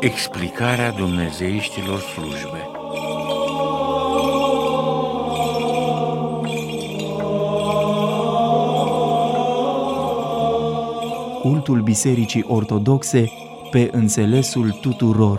Explicarea dumnezeiștilor slujbe. Cultul Bisericii Ortodoxe pe înțelesul tuturor.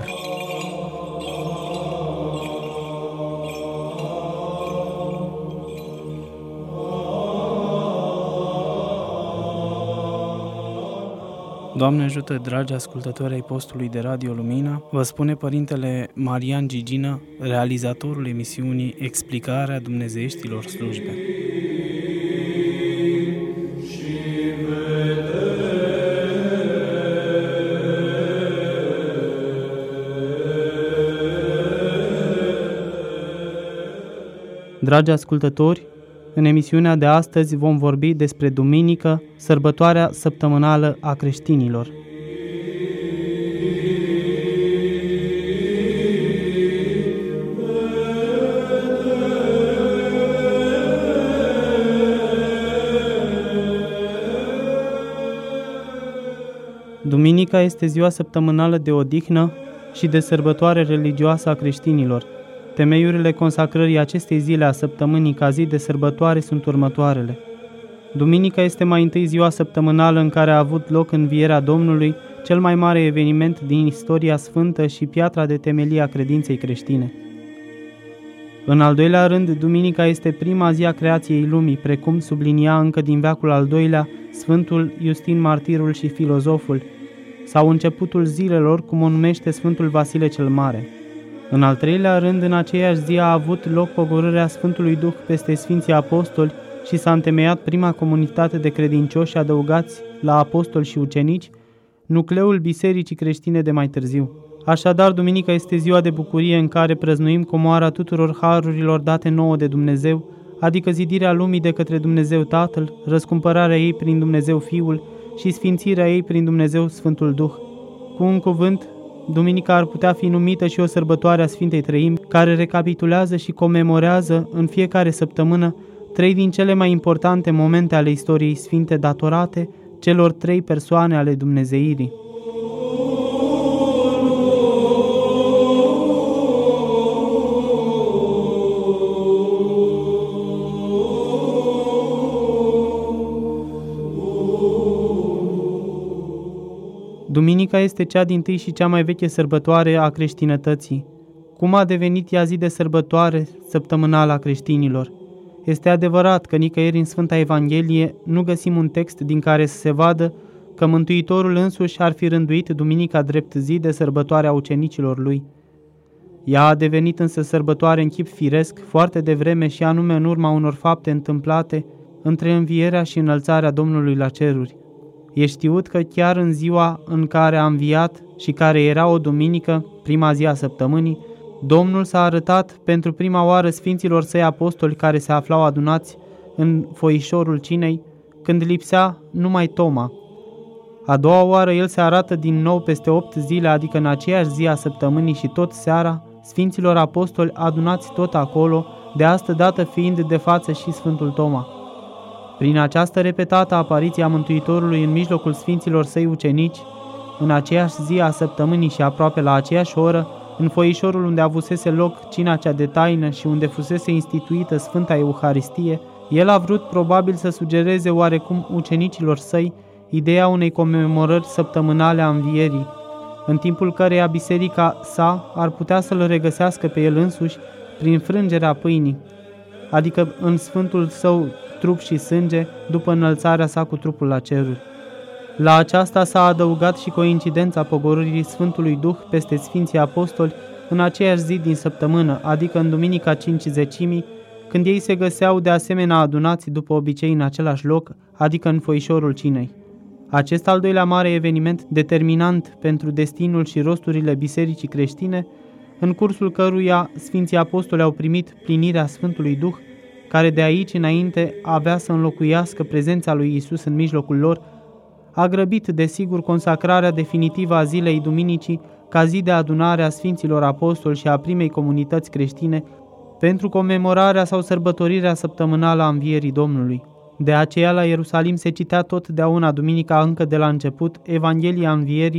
Doamne ajută, dragi ascultători ai postului de Radio Lumina, vă spune Părintele Marian Gigină, realizatorul emisiunii Explicarea dumnezeiștilor slujbe. Dragi ascultători, în emisiunea de astăzi vom vorbi despre duminică, sărbătoarea săptămânală a creștinilor. Duminica este ziua săptămânală de odihnă și de sărbătoare religioasă a creștinilor. Temeiurile consacrării acestei zile a săptămânii ca zi de sărbătoare sunt următoarele. Duminica este mai întâi ziua săptămânală în care a avut loc învierea Domnului, cel mai mare eveniment din istoria sfântă și piatra de temelie a credinței creștine. În al doilea rând, duminica este prima zi a creației lumii, precum sublinia încă din veacul al doilea Sfântul Iustin Martirul și filozoful, sau începutul zilelor, cum o numește Sfântul Vasile cel Mare. În al treilea rând, în aceeași zi a avut loc pogorârea Sfântului Duh peste Sfinții Apostoli și s-a întemeiat prima comunitate de credincioși adăugați la apostoli și ucenici, nucleul bisericii creștine de mai târziu. Așadar, duminica este ziua de bucurie în care prăznuim comoara tuturor harurilor date nouă de Dumnezeu, adică zidirea lumii de către Dumnezeu Tatăl, răscumpărarea ei prin Dumnezeu Fiul și sfințirea ei prin Dumnezeu Sfântul Duh. Cu un cuvânt, duminica ar putea fi numită și o sărbătoare a Sfintei Treimi, care recapitulează și comemorează în fiecare săptămână trei din cele mai importante momente ale istoriei sfinte datorate celor trei persoane ale dumnezeirii. Duminica este cea dintâi și cea mai veche sărbătoare a creștinătății. Cum a devenit ea zi de sărbătoare săptămânală a creștinilor? Este adevărat că nicăieri în Sfânta Evanghelie nu găsim un text din care să se vadă că Mântuitorul însuși ar fi rânduit duminica drept zi de sărbătoare a ucenicilor lui. Ea a devenit însă sărbătoare în chip firesc foarte devreme și anume în urma unor fapte întâmplate între învierea și înălțarea Domnului la ceruri. E știut că chiar în ziua în care a înviat și care era o duminică, prima zi a săptămânii, Domnul s-a arătat pentru prima oară sfinților săi apostoli care se aflau adunați în foișorul cinei, când lipsea numai Toma. A doua oară el se arată din nou peste 8 zile, adică în aceeași zi a săptămânii și tot seara, sfinților apostoli adunați tot acolo, de astă dată fiind de față și Sfântul Toma. Prin această repetată apariție a Mântuitorului în mijlocul sfinților săi ucenici, în aceeași zi a săptămânii și aproape la aceeași oră, în foișorul unde avusese loc cina cea de taină și unde fusese instituită Sfânta Euharistie, el a vrut probabil să sugereze oarecum ucenicilor săi ideea unei comemorări săptămânale a învierii, în timpul căreia biserica sa ar putea să-l regăsească pe el însuși prin frângerea pâinii, adică în sfântul său trup și sânge după înălțarea sa cu trupul la ceruri. La aceasta s-a adăugat și coincidența pogorârii Sfântului Duh peste Sfinții Apostoli în aceeași zi din săptămână, adică în duminica Cincizecimii, când ei se găseau de asemenea adunați după obicei în același loc, adică în foișorul cinei. Acest al doilea mare eveniment determinant pentru destinul și rosturile bisericii creștine, în cursul căruia Sfinții Apostoli au primit plinirea Sfântului Duh, care de aici înainte avea să înlocuiască prezența lui Iisus în mijlocul lor, a grăbit, desigur, consacrarea definitivă a zilei duminicii ca zi de adunare a Sfinților Apostoli și a primei comunități creștine pentru comemorarea sau sărbătorirea săptămânală a învierii Domnului. De aceea la Ierusalim se citea totdeauna duminica încă de la început Evanghelia învierii,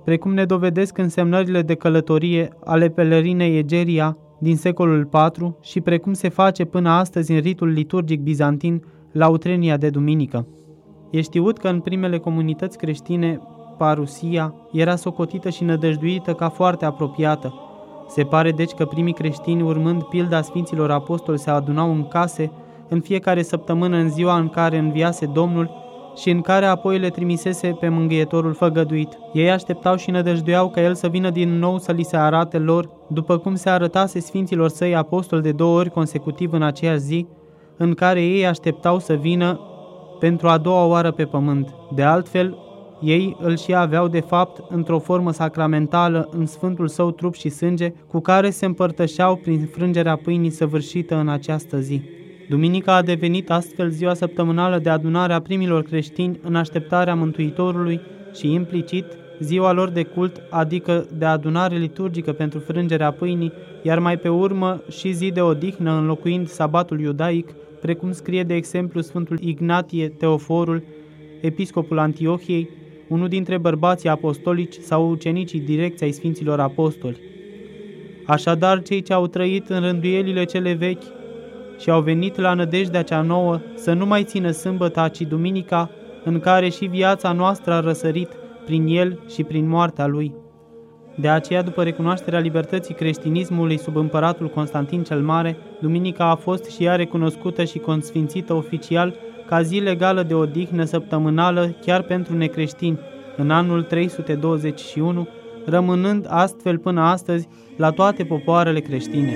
precum ne dovedesc însemnările de călătorie ale pelerinei Egeria din secolul IV și precum se face până astăzi în ritul liturgic bizantin la utrenia de duminică. E știut că în primele comunități creștine parusia era socotită și nădăjduită ca foarte apropiată. Se pare deci că primii creștini, urmând pilda Sfinților Apostoli, se adunau în case în fiecare săptămână în ziua în care înviase Domnul și în care apoi le trimisese pe mângâietorul făgăduit. Ei așteptau și nădăjduiau ca El să vină din nou să li se arate lor, după cum se arătase Sfinților Săi Apostoli de 2 ori consecutiv în aceeași zi, în care ei așteptau să vină pentru a doua oară pe pământ. De altfel, ei îl și aveau de fapt într-o formă sacramentală în Sfântul Său trup și sânge, cu care se împărtășeau prin frângerea pâinii săvârșită în această zi. Duminica a devenit astfel ziua săptămânală de adunare a primilor creștini în așteptarea Mântuitorului și implicit ziua lor de cult, adică de adunare liturgică pentru frângerea pâinii, iar mai pe urmă și zi de odihnă înlocuind sabatul iudaic, precum scrie de exemplu Sfântul Ignatie Teoforul, episcopul Antiohiei, unul dintre bărbații apostolici sau ucenicii direcți ai Sfinților Apostoli. Așadar, cei ce au trăit în rânduielile cele vechi și au venit la nădejdea cea nouă să nu mai țină sâmbăta, ci duminica, în care și viața noastră a răsărit prin El și prin moartea Lui. De aceea, după recunoașterea libertății creștinismului sub împăratul Constantin cel Mare, duminica a fost și ea recunoscută și consfințită oficial ca zi legală de odihnă săptămânală chiar pentru necreștini, în anul 321, rămânând astfel până astăzi la toate popoarele creștine.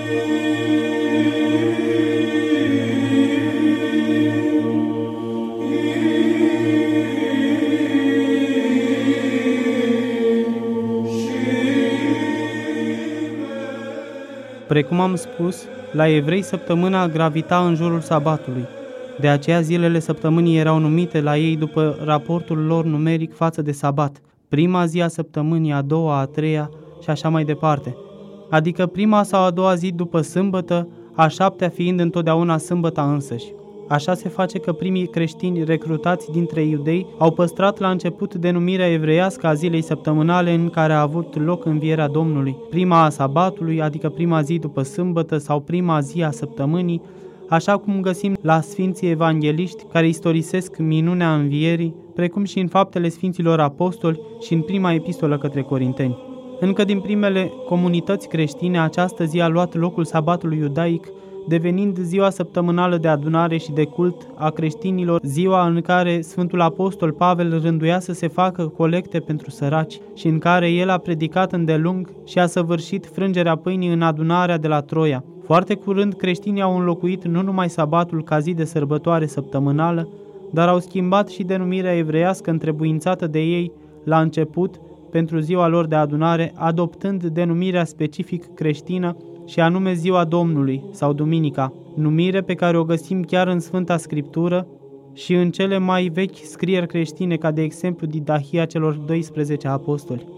Precum am spus, la evrei săptămâna gravita în jurul sabatului. De aceea zilele săptămânii erau numite la ei după raportul lor numeric față de sabat. Prima zi a săptămânii, a doua, a treia și așa mai departe. Adică prima sau a doua zi după sâmbătă, a șaptea fiind întotdeauna sâmbăta însăși. Așa se face că primii creștini recrutați dintre iudei au păstrat la început denumirea evreiască a zilei săptămânale în care a avut loc învierea Domnului, prima a sabatului, adică prima zi după sâmbătă sau prima zi a săptămânii, așa cum găsim la Sfinții Evangeliști care istorisesc minunea învierii, precum și în faptele Sfinților Apostoli și în prima epistolă către Corinteni. Încă din primele comunități creștine, această zi a luat locul sabatului iudaic, devenind ziua săptămânală de adunare și de cult a creștinilor, ziua în care Sfântul Apostol Pavel rânduia să se facă colecte pentru săraci și în care el a predicat îndelung și a săvârșit frângerea pâinii în adunarea de la Troia. Foarte curând, creștinii au înlocuit nu numai sabatul ca zi de sărbătoare săptămânală, dar au schimbat și denumirea evreiască întrebuințată de ei la început pentru ziua lor de adunare, adoptând denumirea specific creștină și anume Ziua Domnului sau Duminica, numire pe care o găsim chiar în Sfânta Scriptură și în cele mai vechi scrieri creștine, ca de exemplu Didahia celor 12 apostoli.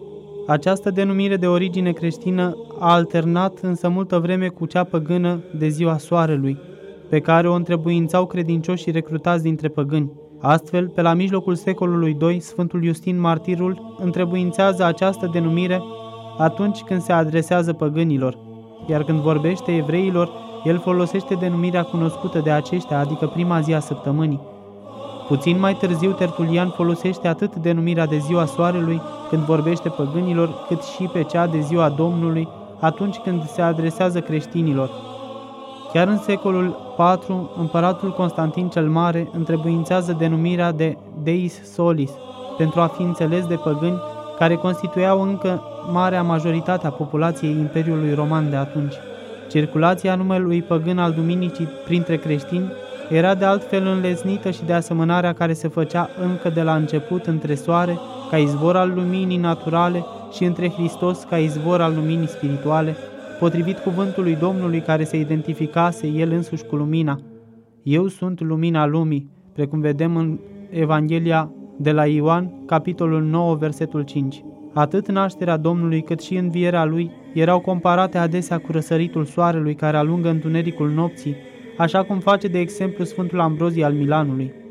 Această denumire de origine creștină a alternat însă multă vreme cu cea păgână de Ziua Soarelui, pe care o întrebuințau credincioșii recrutați dintre păgâni. Astfel, pe la mijlocul secolului II, Sfântul Iustin Martirul întrebuințează această denumire atunci când se adresează păgânilor, iar când vorbește evreilor, el folosește denumirea cunoscută de aceștia, adică prima zi a săptămânii. Puțin mai târziu, Tertulian folosește atât denumirea de Ziua Soarelui când vorbește păgânilor, cât și pe cea de Ziua Domnului atunci când se adresează creștinilor. Chiar în secolul IV, împăratul Constantin cel Mare întrebuințează denumirea de Deis Solis pentru a fi înțeles de păgâni, care constituiau încă marea majoritate a populației Imperiului Roman de atunci. Circulația numelui păgân al duminicii printre creștini era de altfel înlesnită și de asemănarea care se făcea încă de la început între soare, ca izvor al luminii naturale, și între Hristos, ca izvor al luminii spirituale, potrivit cuvântului Domnului care se identificase El însuși cu lumina. Eu sunt lumina lumii, precum vedem în Evanghelia de la Ioan, capitolul 9, versetul 5. Atât nașterea Domnului cât și învierea Lui erau comparate adesea cu răsăritul soarelui care alungă întunericul nopții, așa cum face de exemplu Sfântul Ambrozie al Milanului.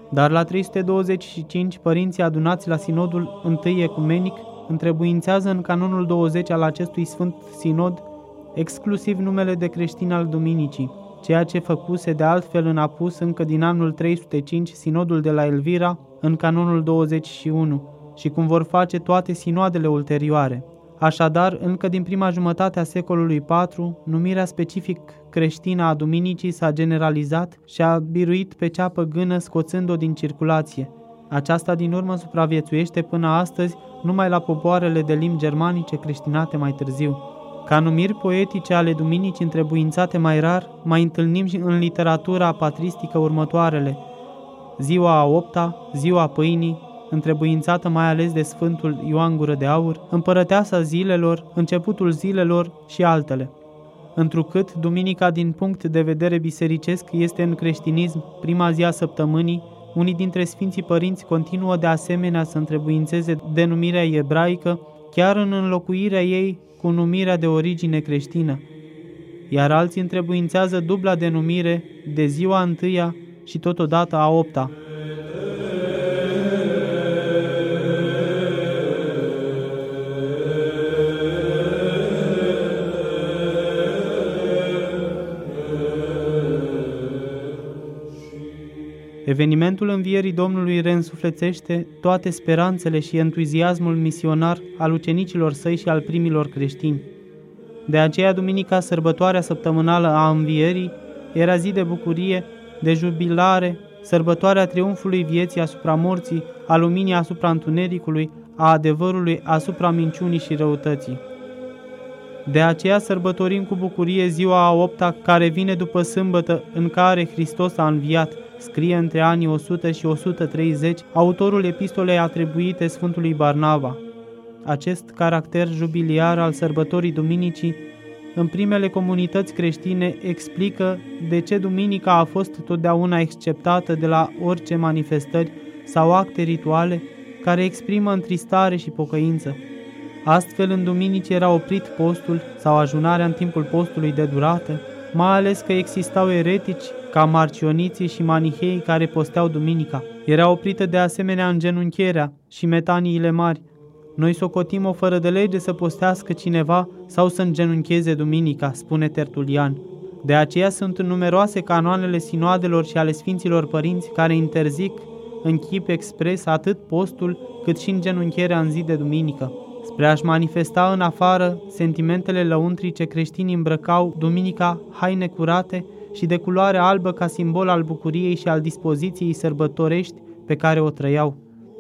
Dar la 325, părinții adunați la sinodul I ecumenic întrebuințează în canonul 20 al acestui sfânt sinod exclusiv numele de creștin al duminicii, ceea ce făcuse de altfel în apus încă din anul 305 sinodul de la Elvira în canonul 21 și cum vor face toate sinoadele ulterioare. Așadar, încă din prima jumătate a secolului IV, numirea specific creștină a duminicii s-a generalizat și a biruit pe cea păgână, scoțând-o din circulație. Aceasta din urmă supraviețuiește până astăzi numai la popoarele de limbi germanice creștinate mai târziu. Ca numiri poetice ale duminicii întrebuințate mai rar, mai întâlnim și în literatura patristică următoarele: ziua a 8-a, ziua pâinii, întrebuințată mai ales de Sfântul Ioan Gură de Aur, împărăteasa zilelor, începutul zilelor și altele. Întrucât duminica din punct de vedere bisericesc este în creștinism prima zi a săptămânii, unii dintre Sfinții Părinți continuă de asemenea să întrebuințeze denumirea ebraică, chiar în înlocuirea ei cu numirea de origine creștină, iar alții întrebuințează dubla denumire de ziua întâia și totodată a 8-a. Evenimentul învierii Domnului reînsuflețește toate speranțele și entuziasmul misionar al ucenicilor săi și al primilor creștini. De aceea, duminica, sărbătoarea săptămânală a învierii, era zi de bucurie, de jubilare, sărbătoarea triumfului vieții asupra morții, a luminii asupra întunericului, a adevărului asupra minciunii și răutății. De aceea sărbătorim cu bucurie ziua a 8-a, care vine după sâmbătă în care Hristos a înviat, scrie între anii 100 și 130 autorul epistolei atribuite Sfântului Barnaba. Acest caracter jubiliar al sărbătorii duminicii în primele comunități creștine explică de ce duminica a fost totdeauna exceptată de la orice manifestări sau acte rituale care exprimă întristare și pocăință. Astfel, în duminici era oprit postul sau ajunarea în timpul postului de durată, mai ales că existau eretici ca marcioniții și maniheii care posteau duminica. Era oprită de asemenea îngenunchierea și metaniile mari. Noi socotim o fără de lege să postească cineva sau să îngenuncheze duminica, spune Tertulian. De aceea sunt numeroase canoanele sinoadelor și ale Sfinților Părinți care interzic în chip expres atât postul cât și îngenunchierea în zi de duminică. Spre a-și manifesta în afară sentimentele lăuntrice, creștinii îmbrăcau duminica haine curate și de culoare albă ca simbol al bucuriei și al dispoziției sărbătorești pe care o trăiau.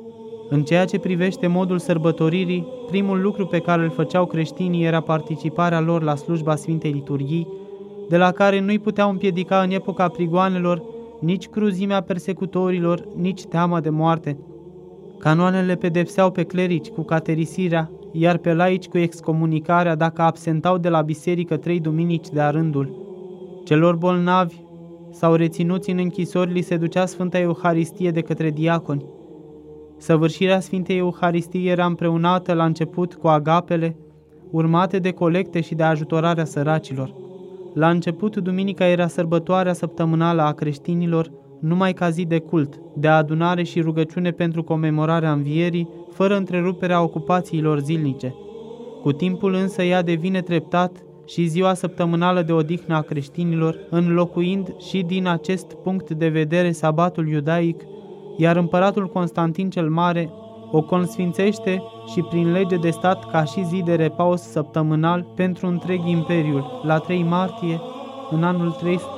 În ceea ce privește modul sărbătoririi, primul lucru pe care îl făceau creștinii era participarea lor la slujba Sfintei Liturghii, de la care nu-i puteau împiedica în epoca prigoanelor nici cruzimea persecutorilor, nici teama de moarte. Canoanele pedepseau pe clerici cu caterisirea, iar pe laici cu excomunicarea dacă absentau de la biserică 3 duminici de-a rândul. Celor bolnavi sau reținuți în închisori li se ducea Sfânta Euharistie de către diaconi. Săvârșirea Sfintei Euharistii era împreunată la început cu agapele, urmate de colecte și de ajutorarea săracilor. La început, duminica era sărbătoarea săptămânală a creștinilor, numai ca zi de cult, de adunare și rugăciune pentru comemorarea învierii, fără întreruperea ocupațiilor zilnice. Cu timpul însă ea devine treptat și ziua săptămânală de odihnă a creștinilor, înlocuind și din acest punct de vedere sabatul iudaic, iar împăratul Constantin cel Mare o consfințește și prin lege de stat ca și zi de repaus săptămânal pentru întreg imperiul, la 3 martie, în anul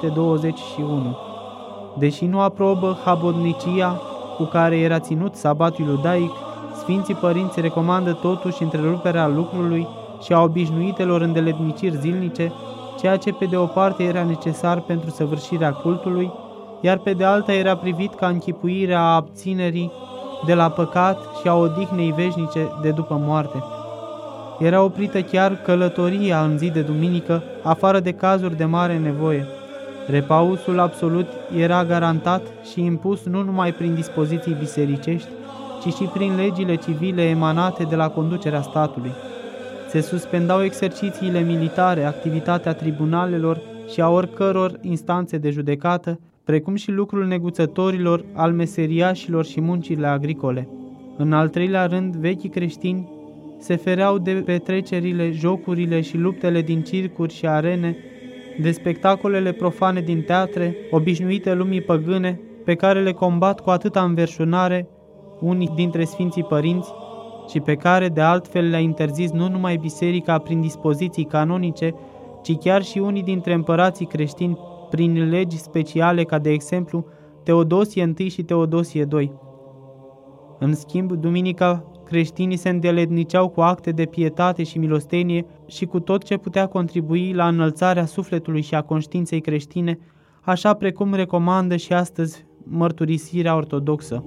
321. Deși nu aprobă habodnicia cu care era ținut sabatul iudaic, Sfinții Părinți recomandă totuși întreruperea lucrului și a obișnuitelor îndeletniciri zilnice, ceea ce pe de o parte era necesar pentru săvârșirea cultului, iar pe de alta era privit ca închipuirea a abținerii de la păcat și a odihnei veșnice de după moarte. Era oprită chiar călătoria în zi de duminică, afară de cazuri de mare nevoie. Repausul absolut era garantat și impus nu numai prin dispoziții bisericești, ci și prin legile civile emanate de la conducerea statului. Se suspendau exercițiile militare, activitatea tribunalelor și a oricăror instanțe de judecată, precum și lucrul neguțătorilor, al meseriașilor și muncile agricole. În al treilea rând, vechii creștini se fereau de petrecerile, jocurile și luptele din circuri și arene, de spectacolele profane din teatre, obișnuite lumii păgâne, pe care le combat cu atâta înverșunare unii dintre Sfinții Părinți și pe care de altfel le-a interzis nu numai biserica prin dispoziții canonice, ci chiar și unii dintre împărații creștini prin legi speciale, ca de exemplu Teodosie I și Teodosie II. În schimb, duminica creștinii se îndeletniceau cu acte de pietate și milostenie și cu tot ce putea contribui la înălțarea sufletului și a conștiinței creștine, așa precum recomandă și astăzi mărturisirea ortodoxă.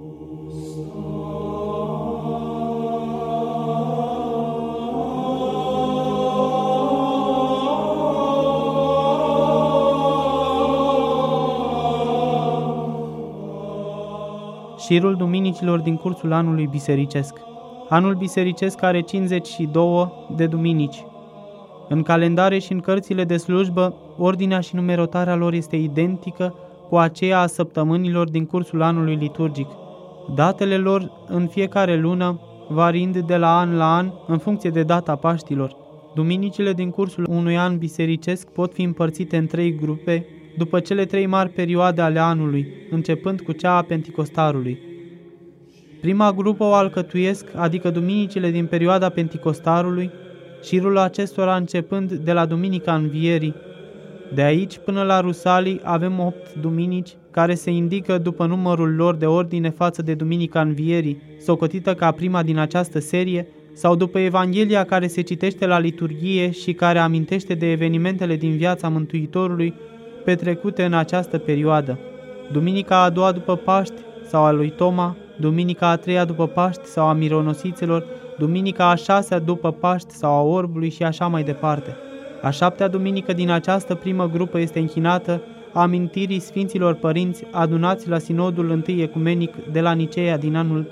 Șirul duminicilor din cursul anului bisericesc. Anul bisericesc are 52 de duminici. În calendare și în cărțile de slujbă, ordinea și numerotarea lor este identică cu aceea a săptămânilor din cursul anului liturgic. Datele lor în fiecare lună, variind de la an în funcție de data Paștilor. Duminicile din cursul unui an bisericesc pot fi împărțite în 3 grupe, după cele 3 mari perioade ale anului, începând cu cea a Penticostarului. Prima grupă o alcătuiesc, adică duminicile din perioada Penticostarului, șirul acestora începând de la Duminica Învierii. De aici până la Rusalii avem 8 duminici, care se indică după numărul lor de ordine față de Duminica Învierii, socotită ca prima din această serie, sau după Evanghelia care se citește la liturghie și care amintește de evenimentele din viața Mântuitorului petrecute în această perioadă. Duminica a doua după Paști sau a lui Toma, Duminica a treia după Paști sau a Mironosiților, Duminica a șasea după Paști sau a Orbului și așa mai departe. A 7-a duminică din această primă grupă este închinată amintirii Sfinților Părinți adunați la Sinodul I Ecumenic de la Niceea din anul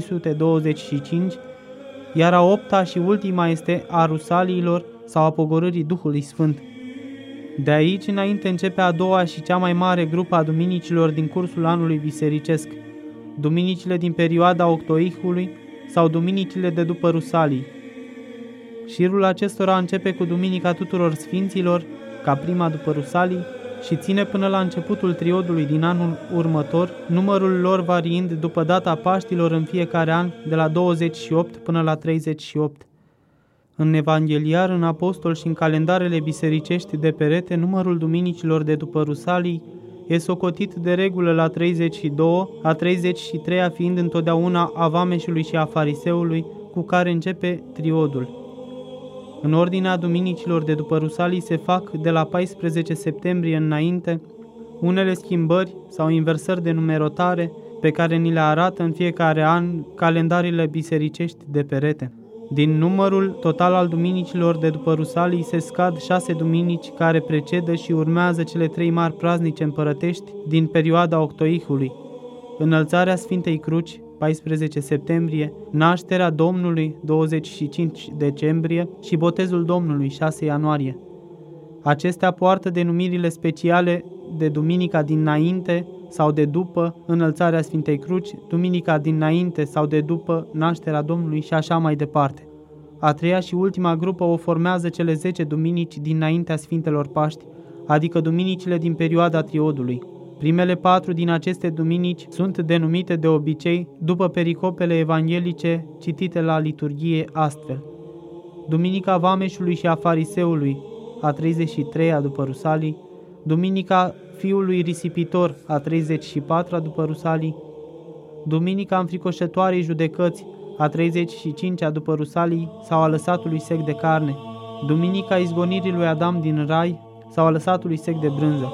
325, iar a 8-a și ultima este a Rusaliilor sau a Pogorârii Duhului Sfânt. De aici înainte începe a doua și cea mai mare grupă a duminicilor din cursul anului bisericesc, duminicile din perioada Octoihului sau duminicile de după Rusalii. Șirul acestora începe cu Duminica Tuturor Sfinților, ca prima după Rusalii, și ține până la începutul triodului din anul următor, numărul lor variind după data Paștilor în fiecare an, de la 28 până la 38. În Evangheliar, în Apostol și în calendarele bisericești de perete, numărul duminicilor de după Rusalii e socotit de regulă la 32, a 33-a fiind întotdeauna a vameșului și a fariseului, cu care începe triodul. În ordinea duminicilor de după Rusalii se fac de la 14 septembrie înainte unele schimbări sau inversări de numerotare pe care ni le arată în fiecare an calendarile bisericești de perete. Din numărul total al duminicilor de după Rusalii se scad 6 duminici care precedă și urmează cele 3 mari praznice împărătești din perioada Octoihului: Înălțarea Sfintei Cruci, 14 septembrie, Nașterea Domnului, 25 decembrie și Botezul Domnului, 6 ianuarie. Acestea poartă denumirile speciale de Duminica dinainte sau de după Înălțarea Sfintei Cruci, Duminica dinainte sau de după Nașterea Domnului și așa mai departe. A treia și ultima grupă o formează cele 10 duminici dinaintea Sfintelor Paști, adică duminicile din perioada triodului. Primele 4 din aceste duminici sunt denumite de obicei după pericopele evanghelice citite la liturghie astfel: Duminica Vameșului și a Fariseului, a 33-a după Rusalii, Duminica Fiului Risipitor, a 34-a după Rusalii, Duminica Înfricoșătoarei Judecăți, a 35-a după Rusalii sau a lăsatului sec de carne, Duminica Izgonirii lui Adam din Rai sau a lăsatului sec de brânză.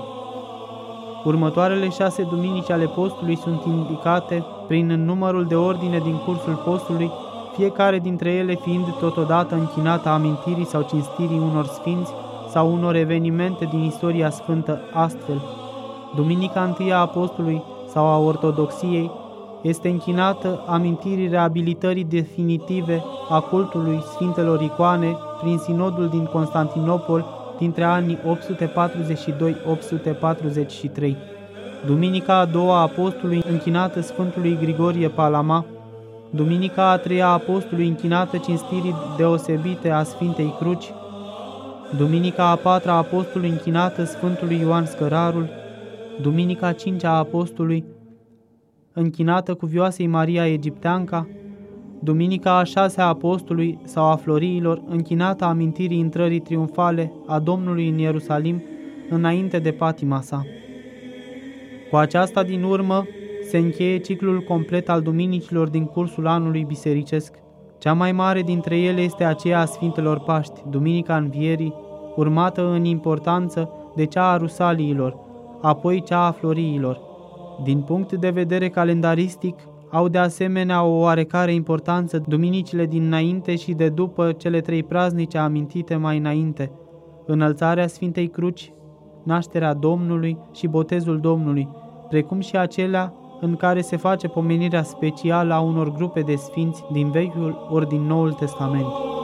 Următoarele 6 duminici ale postului sunt indicate prin numărul de ordine din cursul postului, fiecare dintre ele fiind totodată închinată amintirii sau cinstirii unor sfinți sau unor evenimente din istoria sfântă astfel. Duminica I a Apostolului sau a Ortodoxiei este închinată amintirii reabilitării definitive a cultului Sfintelor Icoane prin sinodul din Constantinopol dintre anii 842-843. Duminica a doua a Apostolului închinată Sfântului Grigorie Palama, Duminica a treia a Apostolului închinată cinstirii deosebite a Sfintei Cruci, Duminica a patra a Apostolului închinată Sfântului Ioan Scărarul, Duminica a cincea a Apostolului închinată Cuvioasei Maria Egipteanca, Duminica a șasea a Apostolului sau a Floriilor închinată amintirii intrării triumfale a Domnului în Ierusalim înainte de patima sa. Cu aceasta din urmă se încheie ciclul complet al duminicilor din cursul anului bisericesc. Cea mai mare dintre ele este aceea a Sfintelor Paști, Duminica Învierii, urmată în importanță de cea a Rusaliilor, apoi cea a Floriilor. Din punct de vedere calendaristic, au de asemenea o oarecare importanță duminicile dinainte și de după cele trei praznice amintite mai înainte: Înălțarea Sfintei Cruci, Nașterea Domnului și Botezul Domnului, precum și acelea în care se face pomenirea specială a unor grupe de sfinți din Vechiul ori din Noul Testament.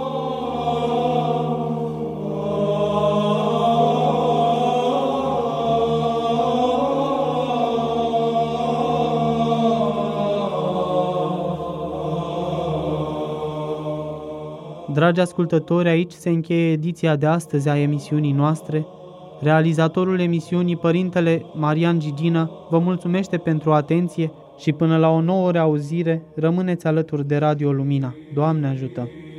Dragi ascultători, aici se încheie ediția de astăzi a emisiunii noastre. Realizatorul emisiunii, Părintele Marian Gigină, vă mulțumește pentru atenție și până la o nouă reauzire, rămâneți alături de Radio Lumina. Doamne ajută!